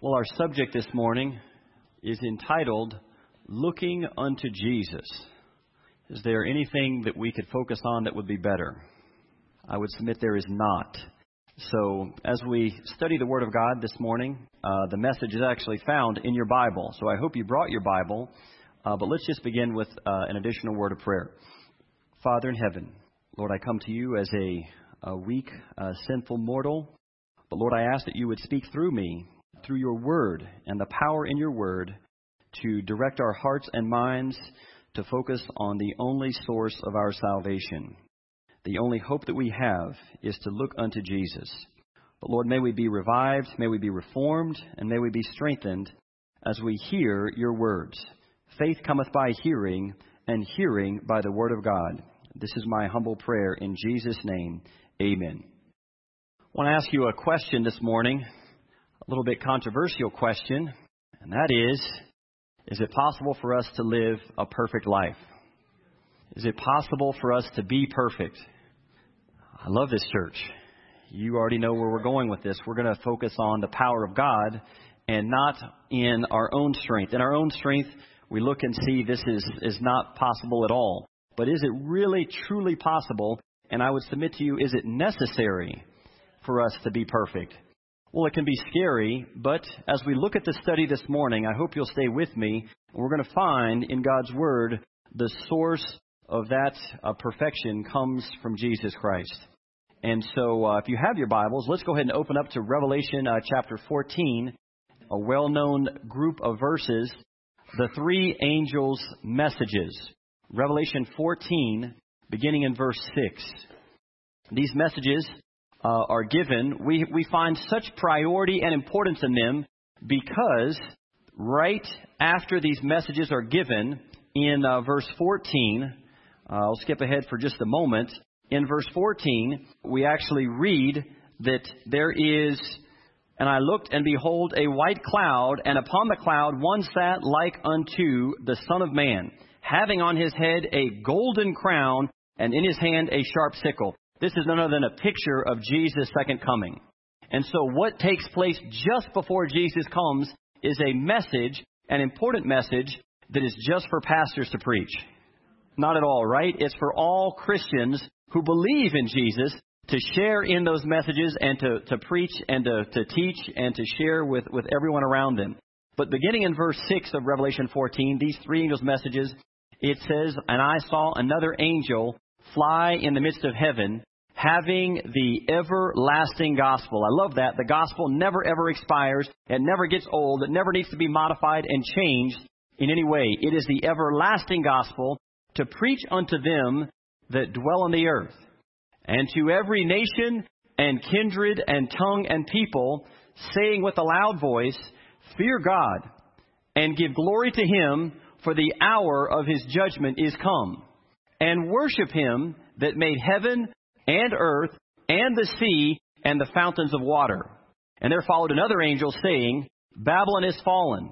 Well, our subject this morning is entitled, Looking unto Jesus. Is there anything that we could focus on that would be better? I would submit there is not. So, as we study the Word of God this morning, the message is actually found in your Bible. So I hope you brought your Bible, but let's just begin with an additional word of prayer. Father in heaven, Lord, I come to you as a weak, sinful mortal, but Lord, I ask that you would speak through me, through your word and the power in your word, to direct our hearts and minds to focus on the only source of our salvation. The only hope that we have is to look unto Jesus. But Lord, may we be revived, may we be reformed, and may we be strengthened as we hear your words. Faith cometh by hearing, and hearing by the word of God. This is my humble prayer in Jesus' name. Amen. I want to ask you a question this morning. A little bit controversial question, and that is it possible for us to live a perfect life? Is it possible for us to be perfect? I love this church. You already know where we're going with this. We're going to focus on the power of God and not in our own strength. In our own strength, we look and see this is not possible at all. But is it really, truly possible? And I would submit to you, is it necessary for us to be perfect? Well, it can be scary, but as we look at the study this morning, I hope you'll stay with me. We're going to find in God's Word the source of that perfection comes from Jesus Christ. And so if you have your Bibles, let's go ahead and open up to Revelation chapter 14, a well-known group of verses, the three angels' messages. Revelation 14, beginning in verse 6. These messages are given, we find such priority and importance in them because right after these messages are given in verse 14, I'll skip ahead for just a moment. In verse 14, we actually read that there is, and I looked and behold a white cloud, and upon the cloud one sat like unto the Son of Man, having on his head a golden crown, and in his hand a sharp sickle. This is none other than a picture of Jesus' second coming. And so what takes place just before Jesus comes is a message, an important message, that is just for pastors to preach. Not at all, right? It's for all Christians who believe in Jesus to share in those messages and to preach and to teach and to share with everyone around them. But beginning in verse 6 of Revelation 14, these three angels' messages, it says, "And I saw another angel fly in the midst of heaven, having the everlasting gospel." I love that. The gospel never, ever expires. It never gets old. It never needs to be modified and changed in any way. It is the everlasting gospel to preach unto them that dwell on the earth, and to every nation and kindred and tongue and people, saying with a loud voice, Fear God, and give glory to Him, for the hour of His judgment is come. And worship Him that made heaven and earth and the sea and the fountains of water. And there followed another angel saying, Babylon is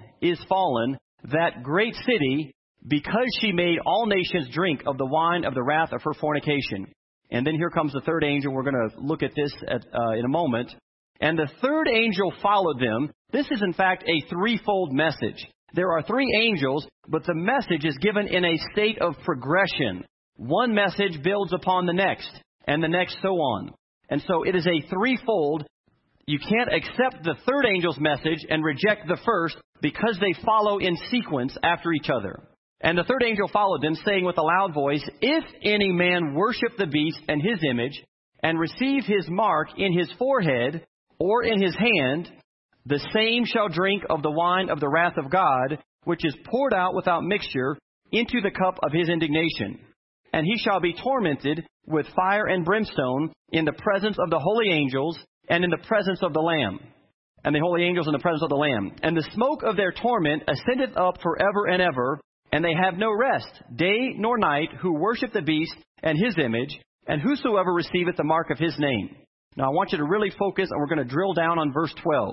fallen, that great city, because she made all nations drink of the wine of the wrath of her fornication. And then here comes the third angel. We're going to look at this in a moment. And the third angel followed them. This is, in fact, a threefold message. There are three angels, but the message is given in a state of progression. One message builds upon the next, and the next so on. And so it is a threefold. You can't accept the third angel's message and reject the first because they follow in sequence after each other. And the third angel followed them, saying with a loud voice, If any man worship the beast and his image, and receive his mark in his forehead or in his hand, the same shall drink of the wine of the wrath of God, which is poured out without mixture into the cup of his indignation. And he shall be tormented with fire and brimstone in the presence of the holy angels and in the presence of the Lamb. And the holy angels in the presence of the Lamb. And the smoke of their torment ascendeth up forever and ever, and they have no rest, day nor night, who worship the beast and his image, and whosoever receiveth the mark of his name. Now I want you to really focus, and we're going to drill down on verse 12.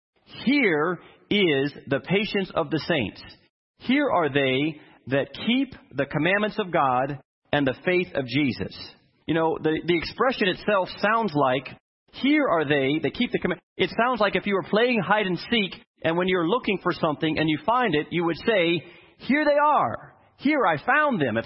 Here is the patience of the saints. Here are they that keep the commandments of God and the faith of Jesus. You know, the expression itself sounds like, here are they that keep the commandments. It sounds like if you were playing hide and seek And when you're looking for something and you find it, you would say, here they are. Here, I found them.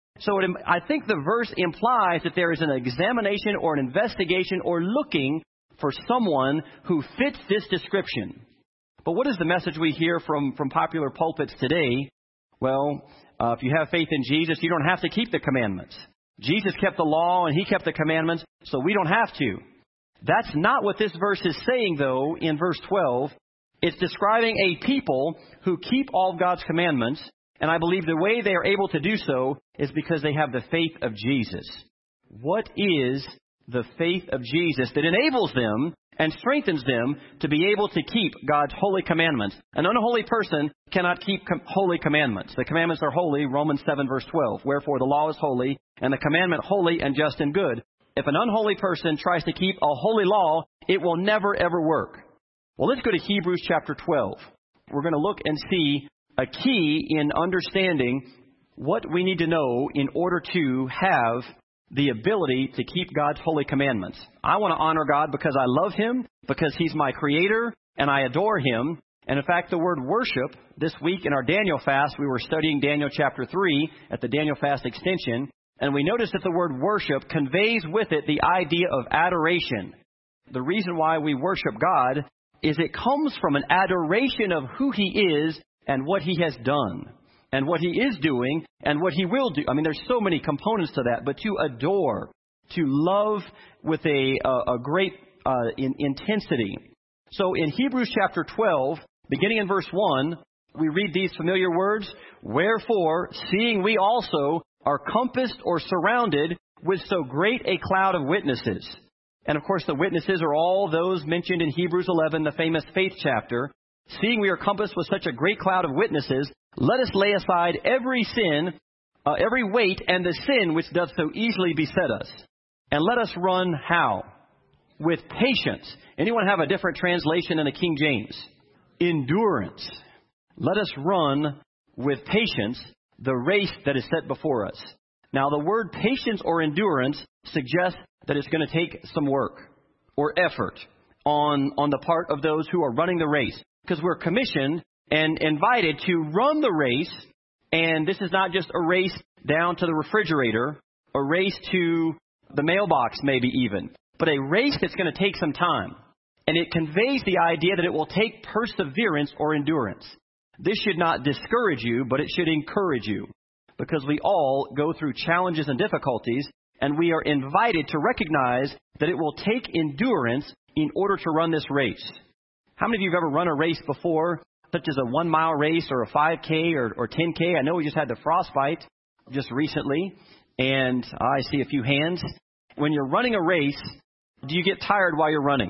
I think the verse implies that there is an examination or an investigation or looking for someone who fits this description. But what is the message we hear from popular pulpits today? Well, if you have faith in Jesus, you don't have to keep the commandments. Jesus kept the law and He kept the commandments, so we don't have to. That's not what this verse is saying, though, in verse 12. It's describing a people who keep all of God's commandments, and I believe the way they are able to do so is because they have the faith of Jesus. What is the faith of Jesus that enables them and strengthens them to be able to keep God's holy commandments? An unholy person cannot keep holy commandments. The commandments are holy, Romans 7, verse 12. Wherefore the law is holy, and the commandment holy and just and good. If an unholy person tries to keep a holy law, it will never, ever work. Well, let's go to Hebrews chapter 12. We're going to look and see a key in understanding what we need to know in order to have the ability to keep God's holy commandments. I want to honor God because I love Him, because He's my Creator, and I adore Him. And in fact, the word worship, this week in our Daniel fast, we were studying Daniel chapter 3 at the Daniel fast extension, and we noticed that the word worship conveys with it the idea of adoration. The reason why we worship God is it comes from an adoration of who He is and what He has done, and what He is doing, and what He will do. I mean, there's so many components to that, but to adore, to love with a great intensity. So in Hebrews chapter 12, beginning in verse 1, we read these familiar words, wherefore, seeing we also are compassed or surrounded with so great a cloud of witnesses. And of course, the witnesses are all those mentioned in Hebrews 11, the famous faith chapter. Seeing we are compassed with such a great cloud of witnesses, let us lay aside every sin, every weight, and the sin which doth so easily beset us. And let us run how? With patience. Anyone have a different translation in the King James? Endurance. Let us run with patience the race that is set before us. Now, the word patience or endurance suggests that it's going to take some work or effort on the part of those who are running the race. Because we're commissioned and invited to run the race. And this is not just a race down to the refrigerator, a race to the mailbox maybe even, but a race that's going to take some time. And it conveys the idea that it will take perseverance or endurance. This should not discourage you, but it should encourage you. Because we all go through challenges and difficulties, and we are invited to recognize that it will take endurance in order to run this race. How many of you have ever run a race before, such as a 1 mile race or a 5K or 10K? I know we just had the frostbite just recently, and I see a few hands. When you're running a race, do you get tired while you're running?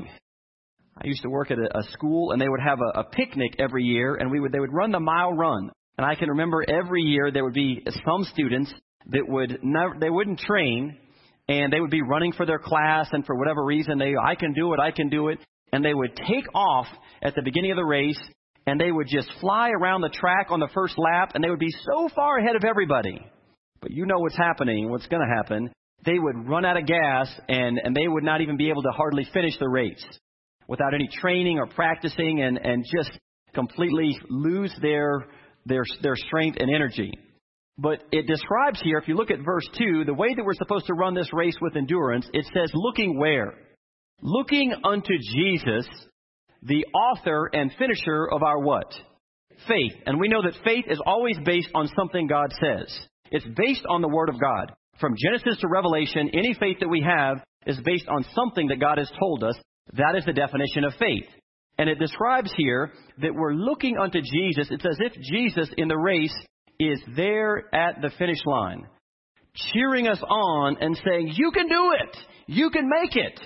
I used to work at a school, and they would have a picnic every year, and they would run the mile run. And I can remember every year there would be some students that they wouldn't train, and they would be running for their class, and for whatever reason, I can do it. And they would take off at the beginning of the race, and they would just fly around the track on the first lap, and they would be so far ahead of everybody. But you know what's happening, what's going to happen. They would run out of gas, and they would not even be able to hardly finish the race without any training or practicing, and just completely lose their strength and energy. But it describes here, if you look at verse 2, the way that we're supposed to run this race with endurance, it says, looking where? Looking unto Jesus, the author and finisher of our what? Faith. And we know that faith is always based on something God says. It's based on the Word of God. From Genesis to Revelation, any faith that we have is based on something that God has told us. That is the definition of faith. And it describes here that we're looking unto Jesus. It's as if Jesus in the race is there at the finish line, cheering us on and saying, you can do it. You can make it.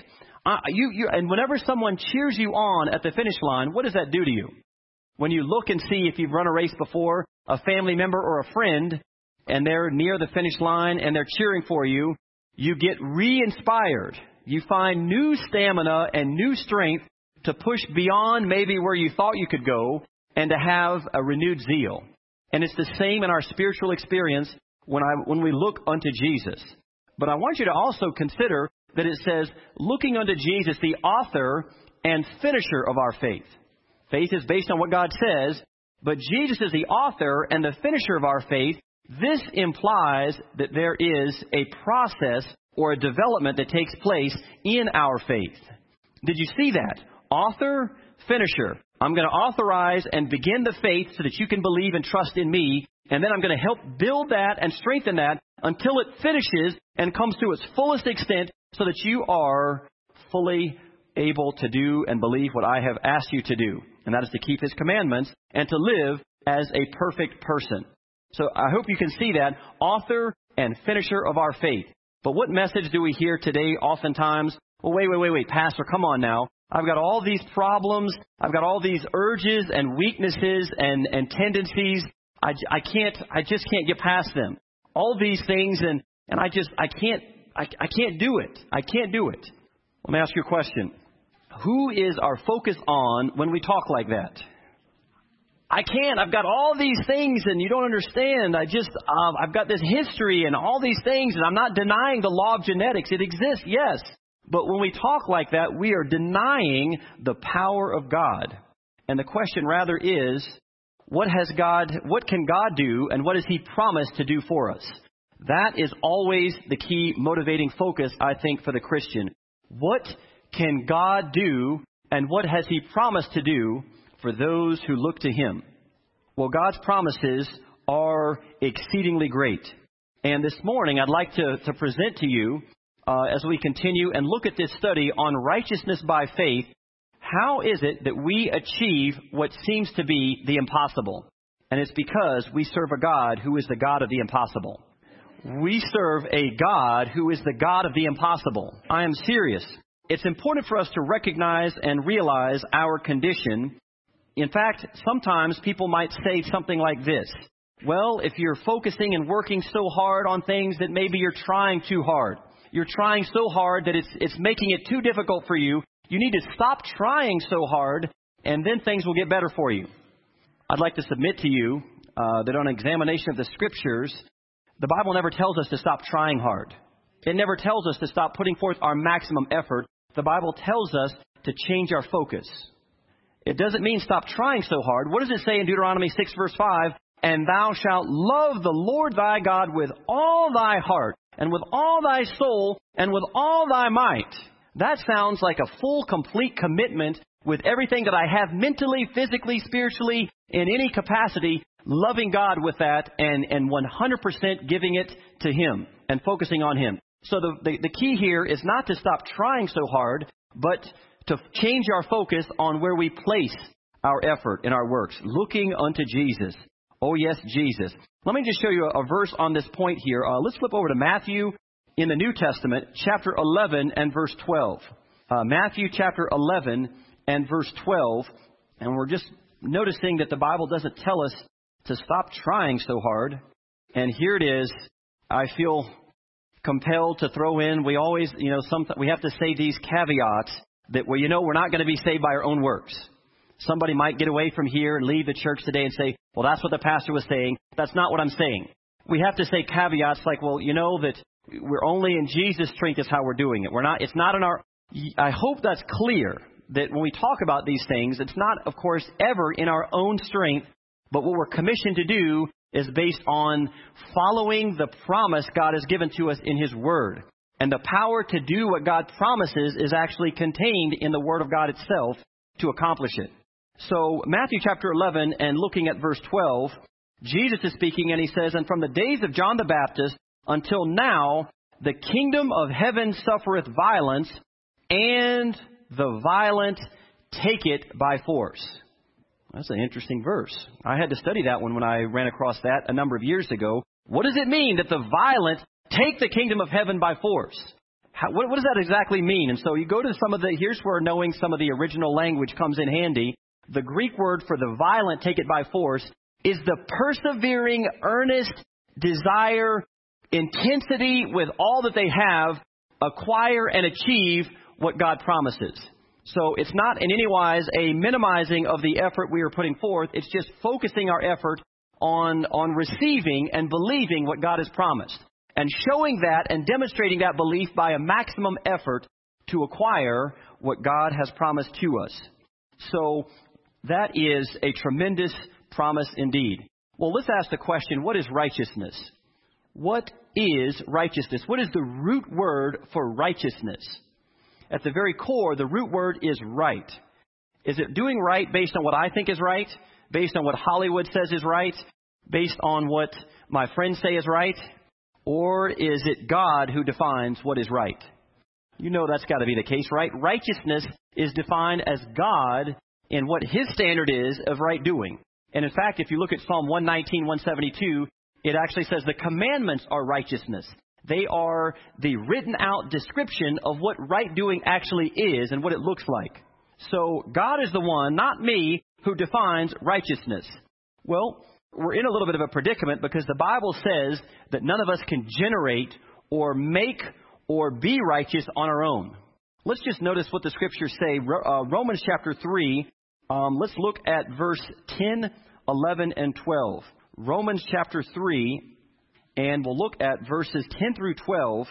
And whenever someone cheers you on at the finish line, what does that do to you? When you look and see, if you've run a race before, a family member or a friend, and they're near the finish line and they're cheering for you, you get re-inspired. You find new stamina and new strength to push beyond maybe where you thought you could go, and to have a renewed zeal. And it's the same in our spiritual experience when we look unto Jesus. But I want you to also consider that it says, looking unto Jesus, the author and finisher of our faith. Faith is based on what God says, but Jesus is the author and the finisher of our faith. This implies that there is a process or a development that takes place in our faith. Did you see that? Author, finisher. I'm going to authorize and begin the faith so that you can believe and trust in me, and then I'm going to help build that and strengthen that until it finishes and comes to its fullest extent so that you are fully able to do and believe what I have asked you to do. And that is to keep His commandments and to live as a perfect person. So I hope you can see that, author and finisher of our faith. But what message do we hear today oftentimes? Well, wait, Pastor, come on now. I've got all these problems. I've got all these urges and weaknesses and tendencies. I just can't get past them. All these things, and I can't do it. I can't do it. Let me ask you a question. Who is our focus on when we talk like that? I can't. I've got all these things, and you don't understand. I've got this history and all these things, and I'm not denying the law of genetics. It exists, yes. But when we talk like that, we are denying the power of God. And the question rather is, what can God do, and what has He promised to do for us? That is always the key motivating focus, I think, for the Christian. What can God do, and what has He promised to do for those who look to Him? Well, God's promises are exceedingly great. And this morning, I'd like to present to you, as we continue and look at this study on righteousness by faith, how is it that we achieve what seems to be the impossible? And it's because we serve a God who is the God of the impossible. We serve a God who is the God of the impossible. I am serious. It's important for us to recognize and realize our condition. In fact, sometimes people might say something like this. Well, if you're focusing and working so hard on things that maybe you're trying too hard. You're trying so hard that it's making it too difficult for you. You need to stop trying so hard, and then things will get better for you. I'd like to submit to you that on examination of the Scriptures, the Bible never tells us to stop trying hard. It never tells us to stop putting forth our maximum effort. The Bible tells us to change our focus. It doesn't mean stop trying so hard. What does it say in Deuteronomy 6, verse 5? And thou shalt love the Lord thy God with all thy heart, and with all thy soul, and with all thy might. That sounds like a full, complete commitment with everything that I have mentally, physically, spiritually, in any capacity, loving God with that and 100% giving it to Him and focusing on Him. So the key here is not to stop trying so hard, but to change our focus on where we place our effort in our works, looking unto Jesus. Oh, yes, Jesus. Let me just show you a verse on this point here. Let's flip over to Matthew in the New Testament, chapter 11 and verse 12. Matthew chapter 11 and verse 12. And we're just noticing that the Bible doesn't tell us to stop trying so hard. And here it is. I feel compelled to throw in. We always, we have to say these caveats that, we're not going to be saved by our own works. Somebody might get away from here and leave the church today and say, well, that's what the pastor was saying. That's not what I'm saying. We have to say caveats like, well, that we're only in Jesus' strength is how we're doing it. It's not in our, I hope that's clear that when we talk about these things, it's not, of course, ever in our own strength, but what we're commissioned to do is based on following the promise God has given to us in His Word. And the power to do what God promises is actually contained in the Word of God itself to accomplish it. So Matthew chapter 11 and looking at verse 12, Jesus is speaking and He says, and from the days of John the Baptist until now, the kingdom of heaven suffereth violence, and the violent take it by force. That's an interesting verse. I had to study that one when I ran across that a number of years ago. What does it mean that the violent take the kingdom of heaven by force? What does that exactly mean? And so you go to here's where knowing some of the original language comes in handy. The Greek word for the violent take it by force is the persevering, earnest desire, intensity with all that they have, acquire and achieve what God promises. So it's not in any wise a minimizing of the effort we are putting forth. It's just focusing our effort on receiving and believing what God has promised, and showing that and demonstrating that belief by a maximum effort to acquire what God has promised to us. So That is a tremendous promise indeed. Well, let's ask the question, what is righteousness? What is righteousness? What is the root word for righteousness? At the very core, the root word is right. Is it doing right based on what I think is right? Based on what Hollywood says is right? Based on what my friends say is right? Or is it God who defines what is right? You know that's got to be the case, right? Righteousness is defined as God in what His standard is of right doing. And in fact, if you look at Psalm 119, 172, it actually says the commandments are righteousness. They are the written out description of what right doing actually is and what it looks like. So God is the one, not me, who defines righteousness. Well, we're in a little bit of a predicament because the Bible says that none of us can generate or make or be righteous on our own. Let's just notice what the Scriptures say. Romans chapter 3, let's look at verse 10, 11, and 12. Romans chapter 3, and we'll look at verses 10 through 12,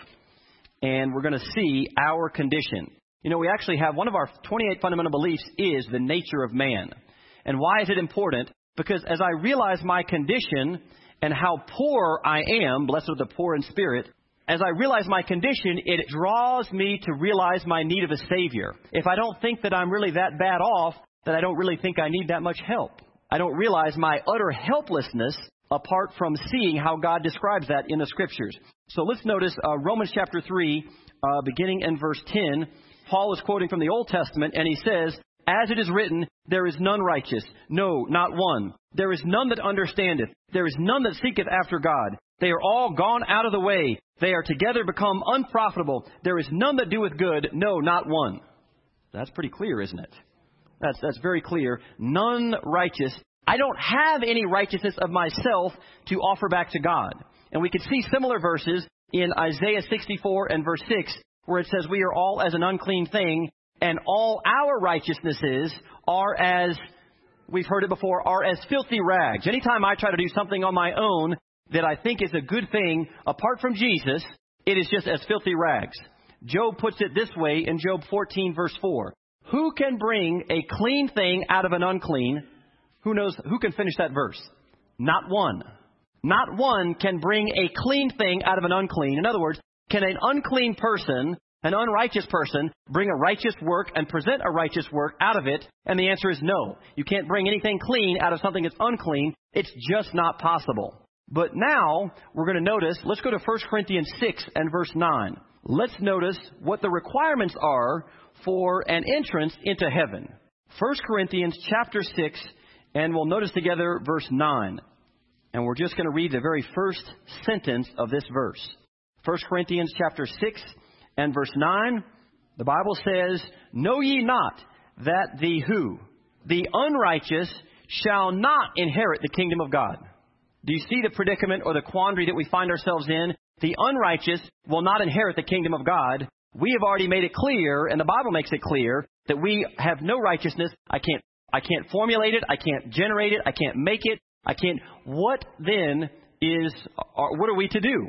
and we're going to see our condition. You know, we actually have one of our 28 fundamental beliefs is the nature of man. And why is it important? Because as I realize my condition and how poor I am, blessed are the poor in spirit, as I realize my condition, it draws me to realize my need of a Savior. If I don't think that I'm really that bad off, then I don't really think I need that much help. I don't realize my utter helplessness apart from seeing how God describes that in the Scriptures. So let's notice Romans chapter 3, beginning in verse 10. Paul is quoting from the Old Testament, and he says, as it is written, there is none righteous, no, not one. There is none that understandeth. There is none that seeketh after God. They are all gone out of the way. They are together become unprofitable. There is none that doeth good, no, not one. That's pretty clear, isn't it? That's very clear. None righteous. I don't have any righteousness of myself to offer back to God. And we can see similar verses in Isaiah 64 and verse 6, where it says, we are all as an unclean thing, and all our righteousnesses are as, we've heard it before, are as filthy rags. Anytime I try to do something on my own that I think is a good thing, apart from Jesus, it is just as filthy rags. Job puts it this way in Job 14, verse 4. Who can bring a clean thing out of an unclean? Who knows? Who can finish that verse? Not one. Not one can bring a clean thing out of an unclean. In other words, can an unclean person, an unrighteous person, bring a righteous work and present a righteous work out of it? And the answer is no. You can't bring anything clean out of something that's unclean. It's just not possible. But now we're going to notice, let's go to 1 Corinthians 6 and verse 9. Let's notice what the requirements are for an entrance into heaven. 1 Corinthians chapter 6, and we'll notice together verse 9. And we're just going to read the very first sentence of this verse. 1 Corinthians chapter 6 and verse 9, the Bible says, know ye not that the who? The unrighteous shall not inherit the kingdom of God. Do you see the predicament or the quandary that we find ourselves in? The unrighteous will not inherit the kingdom of God. We have already made it clear, and the Bible makes it clear, that we have no righteousness. I can't formulate it. I can't generate it. I can't make it. I can't. What then is, what are we to do?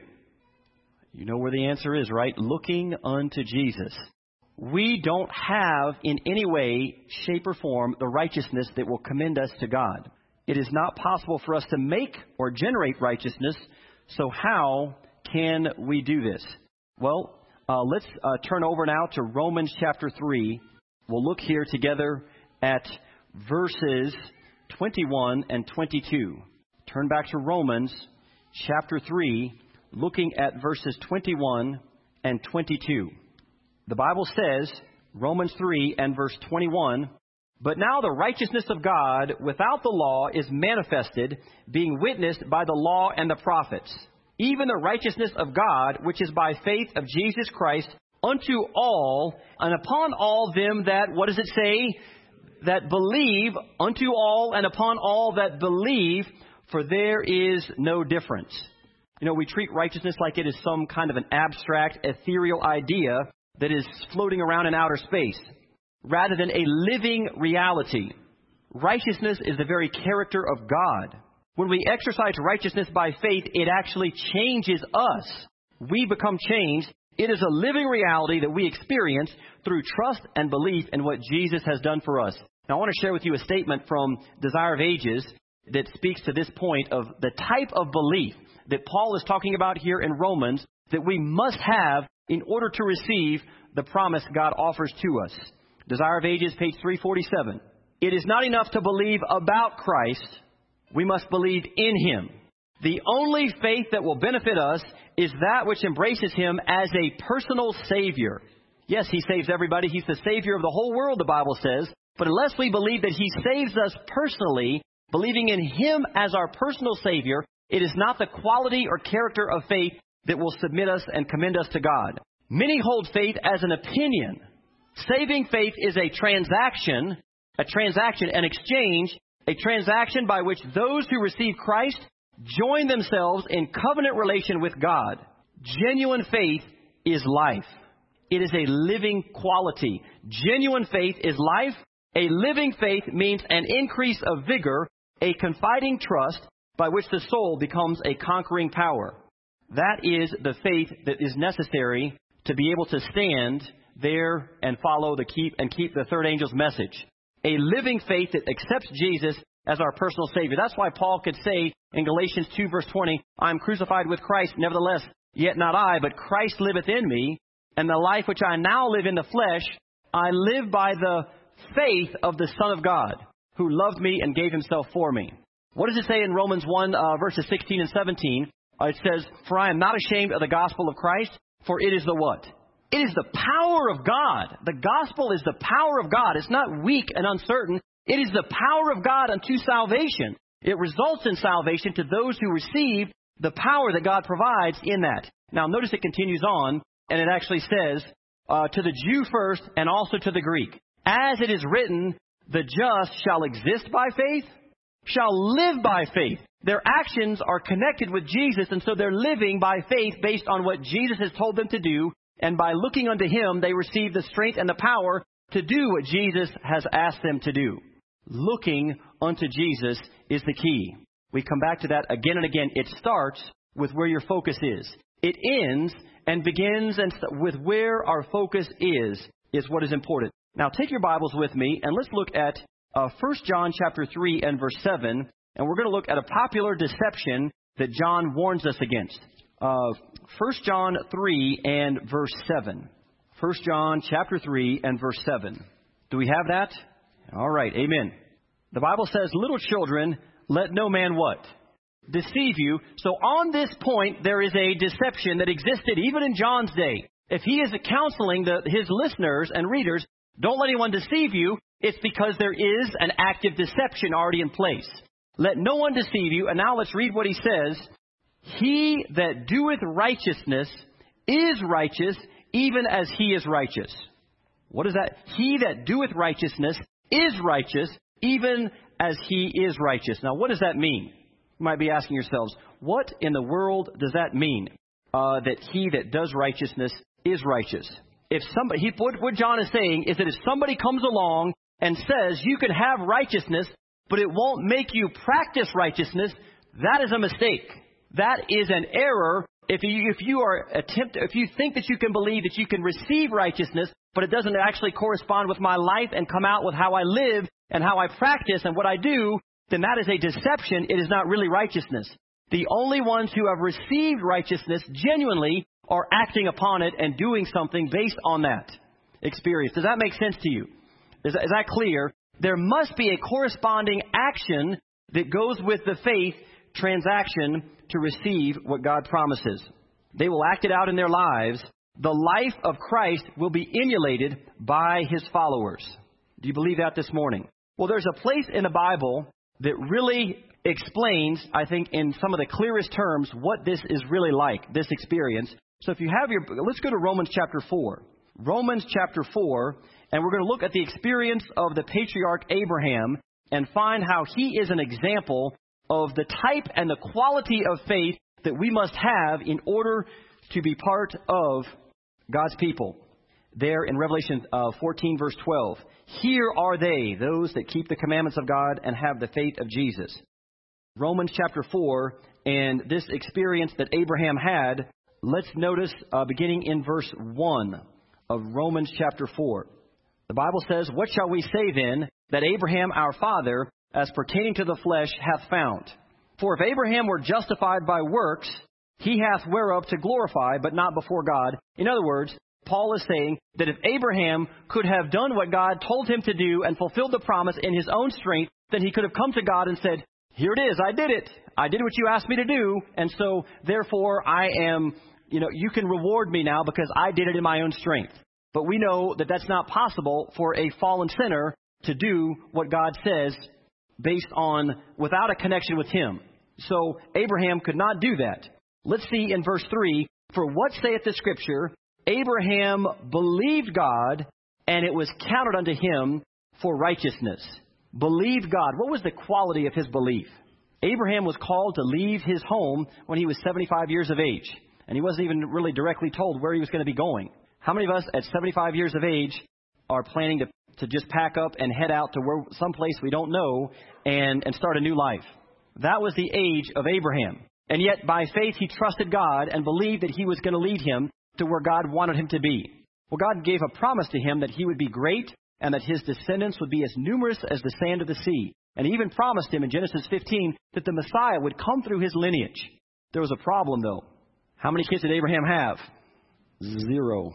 You know where the answer is, right? Looking unto Jesus. We don't have in any way, shape, or form the righteousness that will commend us to God. It is not possible for us to make or generate righteousness. So how can we do this? Well, let's turn over now to Romans chapter 3. We'll look here together at verses 21 and 22. Turn back to Romans chapter 3, looking at verses 21 and 22. The Bible says, Romans 3 and verse 21, but now the righteousness of God without the law is manifested, being witnessed by the law and the prophets, even the righteousness of God, which is by faith of Jesus Christ, unto all, and upon all them that, what does it say? That believe, unto all and upon all that believe, for there is no difference. You know, we treat righteousness like it is some kind of an abstract, ethereal idea that is floating around in outer space, rather than a living reality. Righteousness is the very character of God. When we exercise righteousness by faith, it actually changes us. We become changed. It is a living reality that we experience through trust and belief in what Jesus has done for us. Now, I want to share with you a statement from Desire of Ages that speaks to this point of the type of belief that Paul is talking about here in Romans that we must have in order to receive the promise God offers to us. Desire of Ages, page 347. It is not enough to believe about Christ. We must believe in Him. The only faith that will benefit us is that which embraces Him as a personal Savior. Yes, He saves everybody. He's the Savior of the whole world, the Bible says. But unless we believe that He saves us personally, believing in Him as our personal Savior, it is not the quality or character of faith that will submit us and commend us to God. Many hold faith as an opinion. Saving faith is a transaction, an exchange, a transaction by which those who receive Christ join themselves in covenant relation with God. Genuine faith is life. It is a living quality. Genuine faith is life. A living faith means an increase of vigor, a confiding trust by which the soul becomes a conquering power. That is the faith that is necessary to be able to stand there and follow keep the third angel's message. A living faith that accepts Jesus as our personal Savior. That's why Paul could say in Galatians 2 verse 20, I am crucified with Christ, nevertheless, yet not I, but Christ liveth in me, and the life which I now live in the flesh, I live by the faith of the Son of God, who loved me and gave Himself for me. What does it say in Romans 1 verses 16 and 17? It says, for I am not ashamed of the gospel of Christ, for it is the what? It is the power of God. The gospel is the power of God. It's not weak and uncertain. It is the power of God unto salvation. It results in salvation to those who receive the power that God provides in that. Now, notice it continues on, and it actually says, to the Jew first and also to the Greek. As it is written, the just shall exist by faith, shall live by faith. Their actions are connected with Jesus, and so they're living by faith based on what Jesus has told them to do. And by looking unto Him, they receive the strength and the power to do what Jesus has asked them to do. Looking unto Jesus is the key. We come back to that again and again. It starts with where your focus is. It ends and begins with where our focus is what is important. Now, take your Bibles with me, and let's look at 1 John chapter 3 and verse 7. And we're going to look at a popular deception that John warns us against. 1 John 3 and verse 7. 1 John chapter 3 and verse 7. Do we have that? All right, amen. The Bible says, little children, let no man what? Deceive you. So on this point, there is a deception that existed even in John's day. If he is counseling his listeners and readers, don't let anyone deceive you, it's because there is an active deception already in place. Let no one deceive you. And now let's read what he says. He that doeth righteousness is righteous, even as he is righteous. What is that? He that doeth righteousness is righteous, even as he is righteous. Now, what does that mean? You might be asking yourselves, what in the world does that mean? That he that does righteousness is righteous. If somebody, what John is saying is that if somebody comes along and says you can have righteousness, but it won't make you practice righteousness, that is a mistake. That is an error. If you think that you can believe that you can receive righteousness, but it doesn't actually correspond with my life and come out with how I live and how I practice and what I do, then that is a deception. It is not really righteousness. The only ones who have received righteousness genuinely are acting upon it and doing something based on that experience. Does that make sense to you? Is that clear? There must be a corresponding action that goes with the faith transaction to receive what God promises. They will act it out in their lives. The life of Christ will be emulated by His followers. Do you believe that this morning? Well, there's a place in the Bible that really explains, I think, in some of the clearest terms, what this is really like, this experience. So if you have let's go to Romans chapter 4. Romans chapter 4, and we're going to look at the experience of the patriarch Abraham and find how he is an example of the type and the quality of faith that we must have in order to be part of God's people. There in Revelation 14, verse 12. Here are they, those that keep the commandments of God and have the faith of Jesus. Romans chapter 4, and this experience that Abraham had, let's notice beginning in verse 1 of Romans chapter 4. The Bible says, "What shall we say then that Abraham our father, as pertaining to the flesh, hath found? For if Abraham were justified by works, he hath whereof to glorify, but not before God." In other words, Paul is saying that if Abraham could have done what God told him to do and fulfilled the promise in his own strength, then he could have come to God and said, "Here it is, I did it. I did what you asked me to do, and so therefore I am, you can reward me now because I did it in my own strength." But we know that that's not possible for a fallen sinner to do what God says without a connection with Him. So Abraham could not do that. Let's see in verse 3, "For what saith the Scripture? Abraham believed God, and it was counted unto him for righteousness." Believed God. What was the quality of his belief? Abraham was called to leave his home when he was 75 years of age. And he wasn't even really directly told where he was going to be going. How many of us at 75 years of age are planning to just pack up and head out to someplace we don't know and start a new life? That was the age of Abraham. And yet by faith he trusted God and believed that He was going to lead him to where God wanted him to be. Well, God gave a promise to him that he would be great and that his descendants would be as numerous as the sand of the sea. And He even promised him in Genesis 15 that the Messiah would come through his lineage. There was a problem, though. How many kids did Abraham have? 0.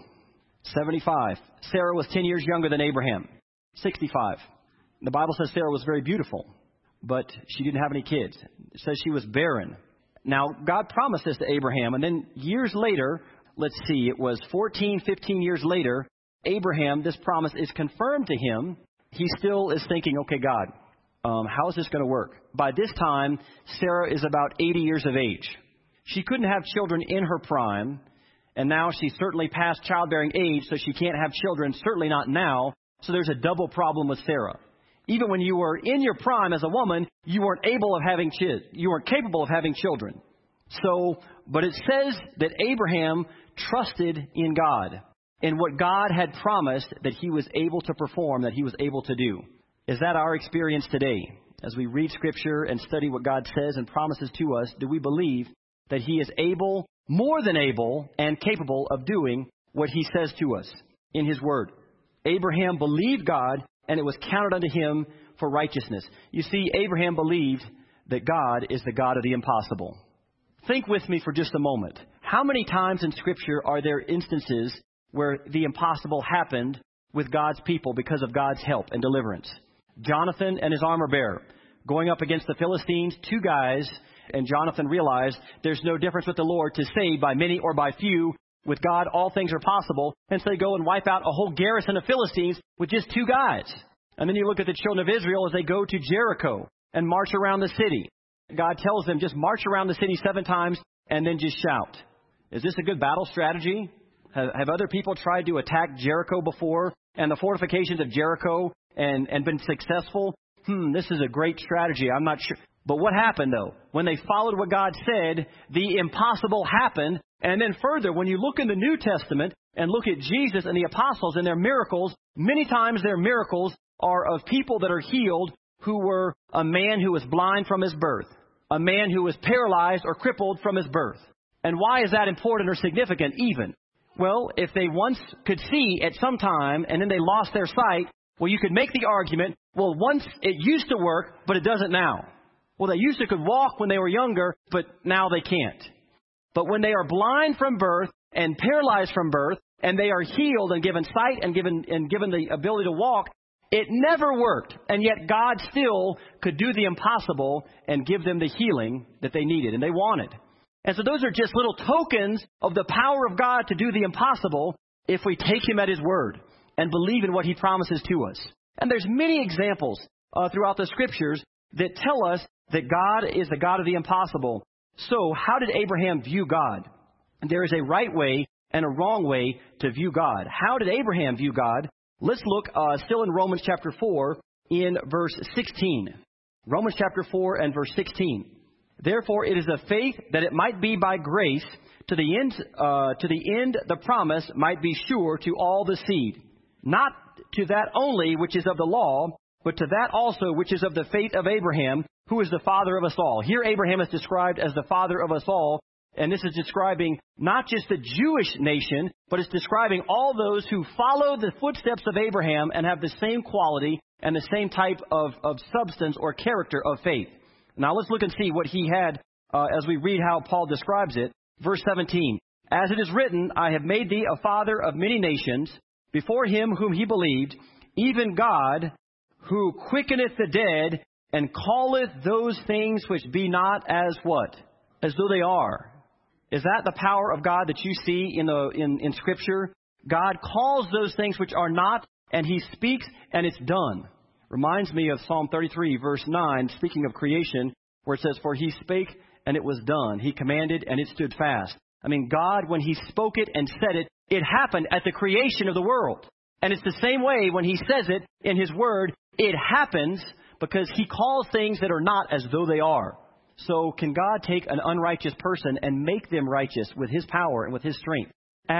75. Sarah was 10 years younger than Abraham. 65. The Bible says Sarah was very beautiful, but she didn't have any kids. It says she was barren. Now, God promised this to Abraham, and then years later, let's see, it was 14, 15 years later, Abraham, this promise is confirmed to him. He still is thinking, okay, God, how is this going to work? By this time, Sarah is about 80 years of age. She couldn't have children in her prime, and now she's certainly past childbearing age, so she can't have children, certainly not now. So there's a double problem with Sarah. Even when you were in your prime as a woman, you weren't able of having kids. You weren't capable of having children. But it says that Abraham trusted in God, in what God had promised that he was able to perform, that he was able to do. Is that our experience today? As we read Scripture and study what God says and promises to us, do we believe that He is able, more than able, and capable of doing what He says to us in His Word? Abraham believed God, and it was counted unto him for righteousness. You see, Abraham believed that God is the God of the impossible. Think with me for just a moment. How many times in Scripture are there instances where the impossible happened with God's people because of God's help and deliverance? Jonathan and his armor bearer going up against the Philistines, 2 guys, and Jonathan realized there's no difference with the Lord to save by many or by few. With God, all things are possible. And so they go and wipe out a whole garrison of Philistines with just 2 guys. And then you look at the children of Israel as they go to Jericho and march around the city. God tells them just march around the city 7 times and then just shout. Is this a good battle strategy? Have other people tried to attack Jericho before and the fortifications of Jericho and been successful? This is a great strategy. I'm not sure. But what happened, though? When they followed what God said, the impossible happened. And then further, when you look in the New Testament and look at Jesus and the apostles and their miracles, many times their miracles are of people that are healed who were a man who was blind from his birth, a man who was paralyzed or crippled from his birth. And why is that important or significant even? Well, if they once could see at some time and then they lost their sight, well, you could make the argument, well, once it used to work, but it doesn't now. Well, they used to could walk when they were younger, but now they can't. But when they are blind from birth and paralyzed from birth, and they are healed and given sight and given the ability to walk, it never worked. And yet God still could do the impossible and give them the healing that they needed and they wanted. And so those are just little tokens of the power of God to do the impossible if we take Him at His word and believe in what He promises to us. And there's many examples throughout the Scriptures that tell us that God is the God of the impossible. So how did Abraham view God? And there is a right way and a wrong way to view God. How did Abraham view God? Let's look still in Romans chapter 4 in verse 16. Romans chapter 4 and verse 16. Therefore it is of faith that it might be by grace to the end the promise might be sure to all the seed. Not to that only which is of the law, but to that also which is of the faith of Abraham, who is the father of us all. Here Abraham is described as the father of us all. And this is describing not just the Jewish nation, but it's describing all those who follow the footsteps of Abraham and have the same quality and the same type of substance or character of faith. Now let's look and see what he had as we read how Paul describes it. Verse 17, as it is written, I have made thee a father of many nations before him whom he believed, even God, who quickeneth the dead and calleth those things which be not as what? As though they are. Is that the power of God that you see in Scripture? God calls those things which are not, and He speaks, and it's done. Reminds me of Psalm 33, verse 9, speaking of creation, where it says, for He spake, and it was done. He commanded, and it stood fast. I mean, God, when He spoke it and said it, it happened at the creation of the world. And it's the same way when He says it in His Word, it happens because He calls things that are not as though they are. So can God take an unrighteous person and make them righteous with His power and with His strength?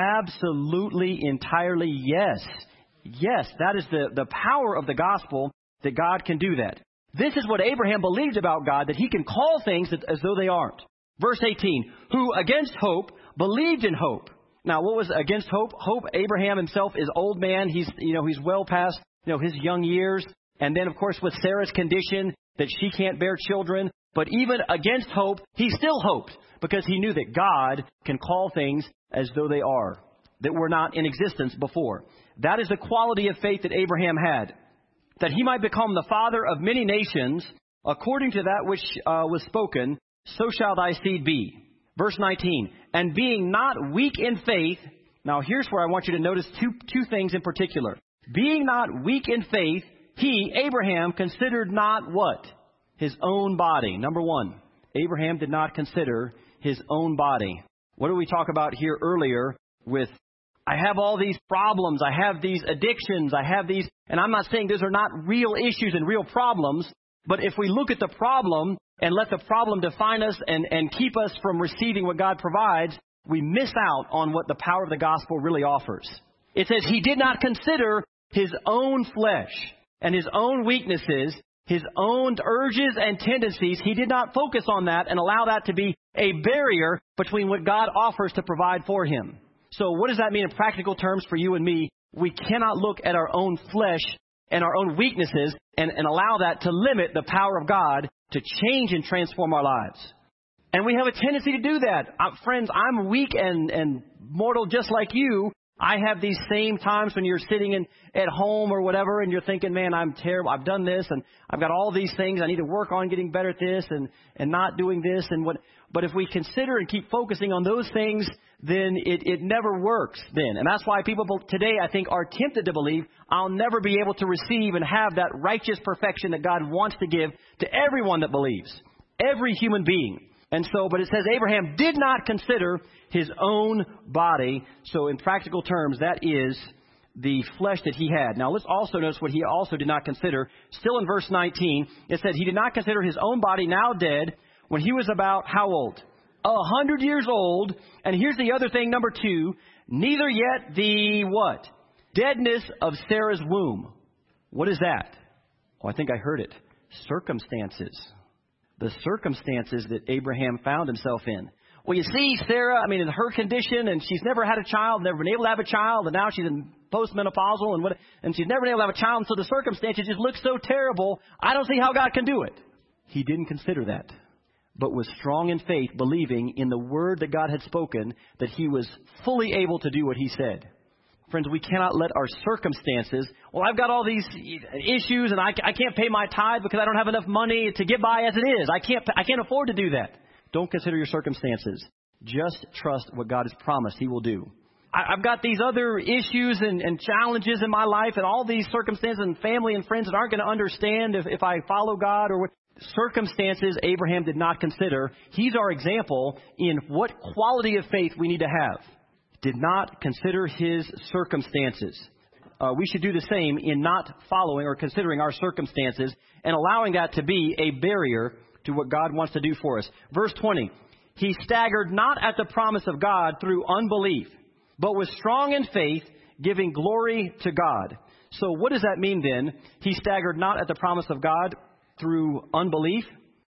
Absolutely, entirely, yes. Yes, that is the power of the gospel that God can do that. This is what Abraham believed about God, that He can call things as though they aren't. Verse 18, who against hope believed in hope. Now, what was against hope? Hope, Abraham himself is old man. He's well past, his young years. And then, of course, with Sarah's condition that she can't bear children. But even against hope, he still hoped because he knew that God can call things as though they are, that were not in existence before. That is the quality of faith that Abraham had, that he might become the father of many nations, according to that which was spoken, so shall thy seed be. Verse 19, and being not weak in faith. Now here's where I want you to notice two things in particular. Being not weak in faith, he, Abraham, considered not what? His own body. Number one, Abraham did not consider his own body. What did we talk about here earlier with, I have all these problems, I have these addictions, I have these, and I'm not saying those are not real issues and real problems, but if we look at the problem and let the problem define us and keep us from receiving what God provides, we miss out on what the power of the gospel really offers. It says he did not consider his own flesh and his own weaknesses, his own urges and tendencies. He did not focus on that and allow that to be a barrier between what God offers to provide for him. So what does that mean in practical terms for you and me? We cannot look at our own flesh and our own weaknesses and allow that to limit the power of God to change and transform our lives. And we have a tendency to do that. Friends, I'm weak and mortal just like you. I have these same times when you're sitting at home or whatever and you're thinking, man, I'm terrible. I've done this and I've got all these things. I need to work on getting better at this and not doing this and what. But if we consider and keep focusing on those things, then it never works then. And that's why people today, I think, are tempted to believe I'll never be able to receive and have that righteous perfection that God wants to give to everyone that believes, every human being. And so, but it says Abraham did not consider his own body. So in practical terms, that is the flesh that he had. Now let's also notice what he also did not consider. Still in verse 19, it said he did not consider his own body now dead when he was about how old? 100 years old. And here's the other thing, number 2, neither yet the what? Deadness of Sarah's womb. What is that? Oh, I think I heard it. Circumstances. The circumstances that Abraham found himself in. Well, you see, Sarah, in her condition, and she's never had a child, never been able to have a child, and now she's in postmenopausal, and she's never been able to have a child, and so the circumstances just look so terrible. I don't see how God can do it. He didn't consider that, but was strong in faith, believing in the word that God had spoken, that he was fully able to do what he said. Friends, we cannot let our circumstances, I've got all these issues and I can't pay my tithe because I don't have enough money to get by as it is. I can't afford to do that. Don't consider your circumstances. Just trust what God has promised he will do. I've got these other issues and challenges in my life and all these circumstances and family and friends that aren't going to understand if I follow God or what. Circumstances Abraham did not consider. He's our example in what quality of faith we need to have. Did not consider his circumstances. We should do the same in not following or considering our circumstances and allowing that to be a barrier to what God wants to do for us. Verse 20, he staggered not at the promise of God through unbelief, but was strong in faith, giving glory to God. So what does that mean then? He staggered not at the promise of God through unbelief.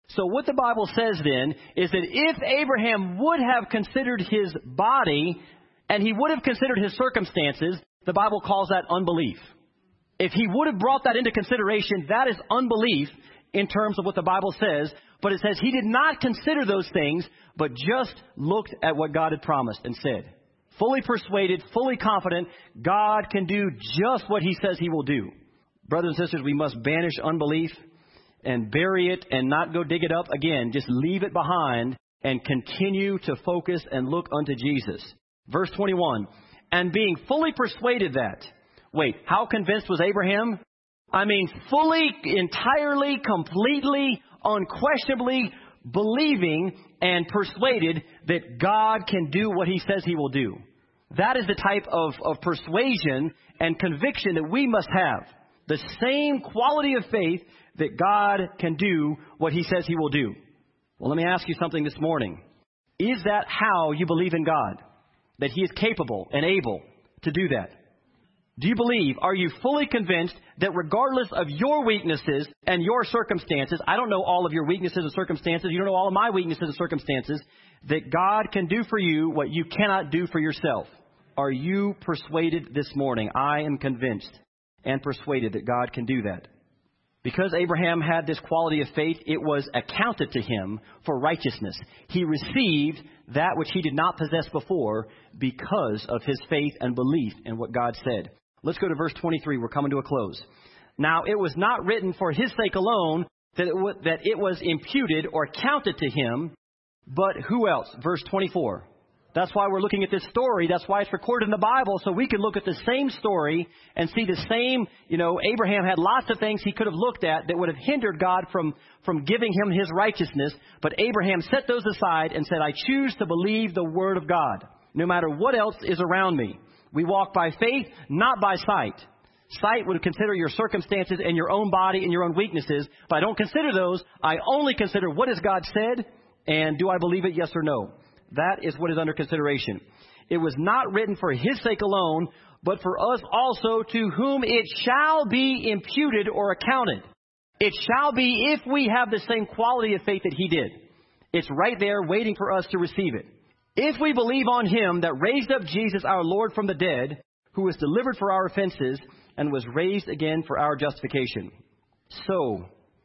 So what the Bible says then is that if Abraham would have considered his body and he would have considered his circumstances, the Bible calls that unbelief. If he would have brought that into consideration, that is unbelief in terms of what the Bible says. But it says he did not consider those things, but just looked at what God had promised and said, fully persuaded, fully confident, God can do just what he says he will do. Brothers and sisters, we must banish unbelief and bury it and not go dig it up again. Just leave it behind and continue to focus and look unto Jesus. Verse 21, and being fully persuaded that. Wait, how convinced was Abraham? I mean, fully, entirely, completely, unquestionably believing and persuaded that God can do what he says he will do. That is the type of persuasion and conviction that we must have. The same quality of faith that God can do what he says he will do. Well, let me ask you something this morning. Is that how you believe in God? That he is capable and able to do that? Do you believe, are you fully convinced that regardless of your weaknesses and your circumstances, I don't know all of your weaknesses and circumstances, you don't know all of my weaknesses and circumstances, that God can do for you what you cannot do for yourself? Are you persuaded this morning? I am convinced and persuaded that God can do that. Because Abraham had this quality of faith, it was accounted to him for righteousness. He received that which he did not possess before because of his faith and belief in what God said. Let's go to verse 23. We're coming to a close. Now, it was not written for his sake alone that it was imputed or counted to him, but who else? Verse 24. That's why we're looking at this story. That's why it's recorded in the Bible, so we can look at the same story and see the same, Abraham had lots of things he could have looked at that would have hindered God from giving him his righteousness. But Abraham set those aside and said, I choose to believe the word of God, no matter what else is around me. We walk by faith, not by sight. Sight would consider your circumstances and your own body and your own weaknesses. But I don't consider those. I only consider what has God said, and do I believe it, yes or no? That is what is under consideration. It was not written for his sake alone, but for us also, to whom it shall be imputed or accounted. It shall be if we have the same quality of faith that he did. It's right there waiting for us to receive it. If we believe on him that raised up Jesus our Lord from the dead, who was delivered for our offenses and was raised again for our justification. So,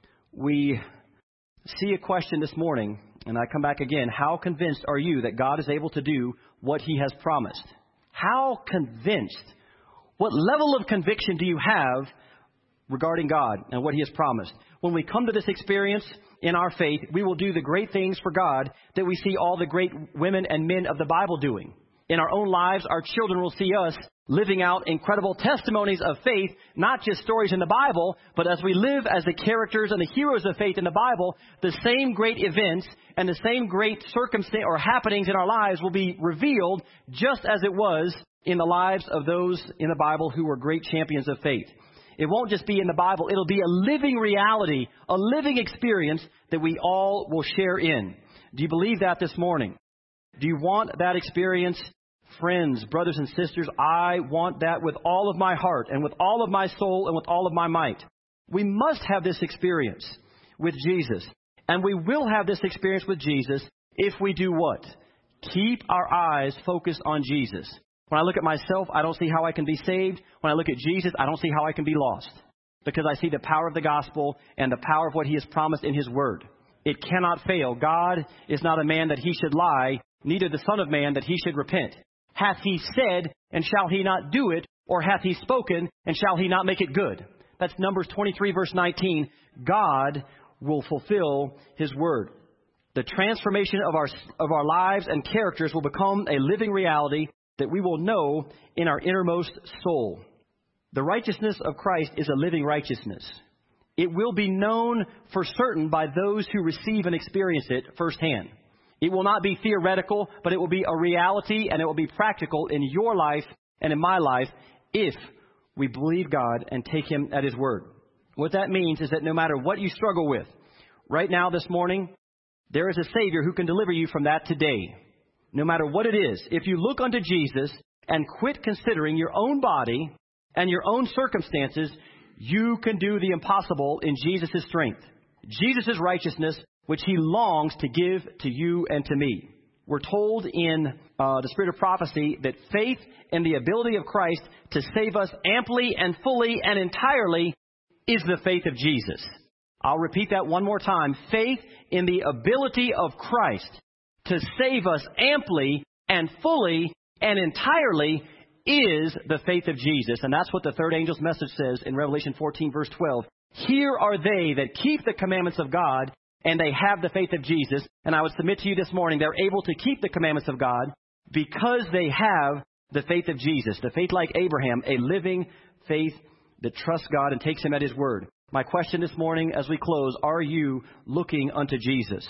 we see a question this morning. And I come back again. How convinced are you that God is able to do what he has promised? How convinced? What level of conviction do you have regarding God and what he has promised? When we come to this experience in our faith, we will do the great things for God that we see all the great women and men of the Bible doing. In our own lives, our children will see us living out incredible testimonies of faith, not just stories in the Bible, but as we live as the characters and the heroes of faith in the Bible, the same great events and the same great circumstance or happenings in our lives will be revealed just as it was in the lives of those in the Bible who were great champions of faith. It won't just be in the Bible. It'll be a living reality, a living experience that we all will share in. Do you believe that this morning? Do you want that experience? Friends, brothers and sisters, I want that with all of my heart and with all of my soul and with all of my might. We must have this experience with Jesus. And we will have this experience with Jesus if we do what? Keep our eyes focused on Jesus. When I look at myself, I don't see how I can be saved. When I look at Jesus, I don't see how I can be lost. Because I see the power of the gospel and the power of what he has promised in his word. It cannot fail. God is not a man that he should lie, neither the Son of Man that he should repent. Hath he said, and shall he not do it? Or hath he spoken, and shall he not make it good? That's Numbers 23, verse 19. God will fulfill his word. The transformation of our lives and characters will become a living reality that we will know in our innermost soul. The righteousness of Christ is a living righteousness. It will be known for certain by those who receive and experience it firsthand. It will not be theoretical, but it will be a reality and it will be practical in your life and in my life if we believe God and take him at his word. What that means is that no matter what you struggle with, right now this morning, there is a Savior who can deliver you from that today. No matter what it is, if you look unto Jesus and quit considering your own body and your own circumstances, you can do the impossible in Jesus' strength. Jesus' righteousness which he longs to give to you and to me. We're told in the Spirit of Prophecy that faith in the ability of Christ to save us amply and fully and entirely is the faith of Jesus. I'll repeat that one more time. Faith in the ability of Christ to save us amply and fully and entirely is the faith of Jesus. And that's what the third angel's message says in Revelation 14, verse 12. Here are they that keep the commandments of God, and they have the faith of Jesus. And I would submit to you this morning, they're able to keep the commandments of God because they have the faith of Jesus. The faith like Abraham, a living faith that trusts God and takes him at his word. My question this morning as we close, are you looking unto Jesus?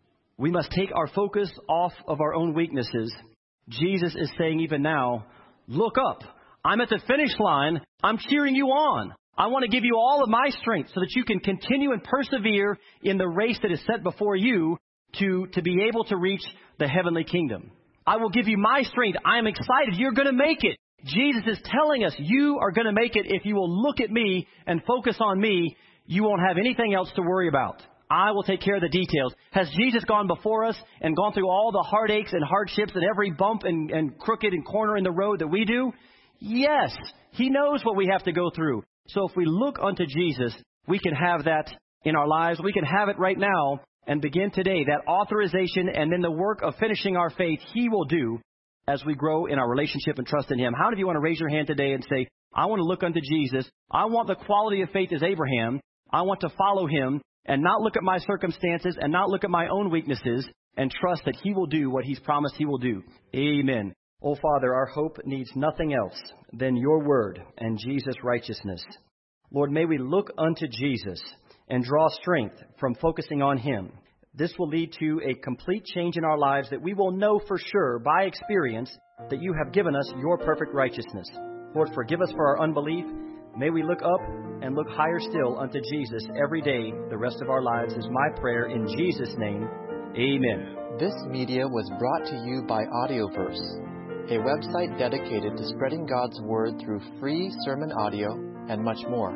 We must take our focus off of our own weaknesses. Jesus is saying even now, look up. I'm at the finish line. I'm cheering you on. I want to give you all of my strength so that you can continue and persevere in the race that is set before you to be able to reach the heavenly kingdom. I will give you my strength. I am excited. You're going to make it. Jesus is telling us you are going to make it if you will look at me and focus on me. You won't have anything else to worry about. I will take care of the details. Has Jesus gone before us and gone through all the heartaches and hardships and every bump and crooked and corner in the road that we do? Yes, he knows what we have to go through. So if we look unto Jesus, we can have that in our lives. We can have it right now and begin today. That authorization and then the work of finishing our faith, he will do as we grow in our relationship and trust in him. How many of you want to raise your hand today and say, I want to look unto Jesus. I want the quality of faith as Abraham. I want to follow him and not look at my circumstances and not look at my own weaknesses and trust that he will do what he's promised he will do. Amen. Oh, Father, our hope needs nothing else than your word and Jesus' righteousness. Lord, may we look unto Jesus and draw strength from focusing on him. This will lead to a complete change in our lives that we will know for sure by experience that you have given us your perfect righteousness. Lord, forgive us for our unbelief. May we look up and look higher still unto Jesus every day the rest of our lives is my prayer in Jesus' name. Amen. This media was brought to you by Audioverse, a website dedicated to spreading God's Word through free sermon audio and much more.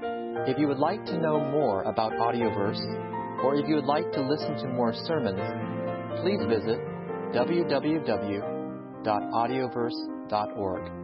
If you would like to know more about Audioverse, or if you would like to listen to more sermons, please visit www.audioverse.org.